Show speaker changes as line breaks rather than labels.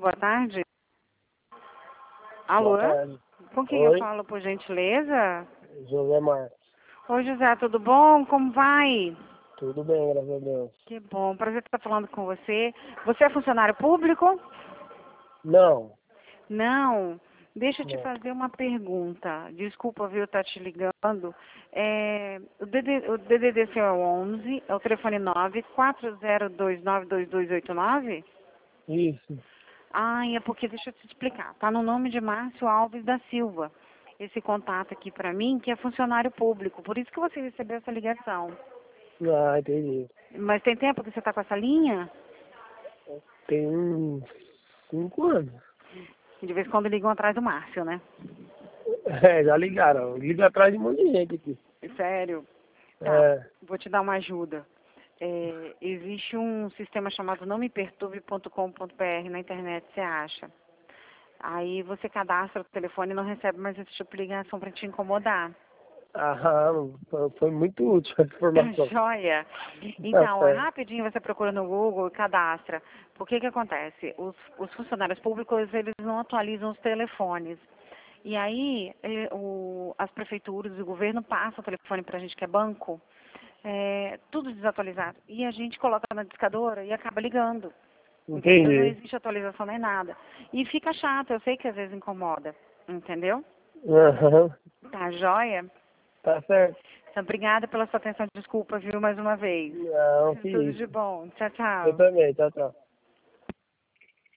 boa tarde. Alô?
Boa tarde.
Com quem eu
Oi,
falo, por gentileza?
José Marcos.
Oi, José, tudo bom? Como vai?
Tudo bem, graças a Deus.
Que bom, prazer estar falando com você. Você é funcionário público?
Não,
Não. Deixa eu te
não.
fazer uma pergunta. Desculpa, viu, estar te ligando. O DDD seu é o 11, é o telefone 940292289?
Isso.
Ah, é porque, deixa eu te explicar. Tá no nome de Márcio Alves da Silva. Esse contato aqui para mim, que é funcionário público. Por isso que você recebeu essa ligação.
Ah, entendi.
Mas tem tempo que você está com essa linha?
Tem uns 5 anos.
De vez em quando ligam atrás do Márcio, né?
É, já ligaram. Liga atrás de um monte de gente aqui.
Sério? Tá,
É.
vou te dar uma ajuda. Existe um sistema chamado nomeperturbe.com.br na internet, você acha? Aí você cadastra o telefone e não recebe mais esse tipo de ligação para te incomodar.
Ah, foi muito útil essa informação.
Joia.
Tá
Então,
certo.
rapidinho você procura no Google e cadastra. Por que que acontece? Os funcionários públicos, eles não atualizam os telefones. E aí, as prefeituras e o governo passam o telefone para a gente que é banco, tudo desatualizado. E a gente coloca na discadora e acaba ligando. Entendeu? Não
Entendi.
existe atualização nem nada. E fica chato, eu sei que às vezes incomoda. Entendeu?
Aham.
Tá joia?
Tá certo.
Então, obrigada pela sua atenção. Desculpa, viu, mais uma vez.
Não, que
Tudo
isso.
de bom. Tchau,
Eu
tchau.
também. Tchau, tchau.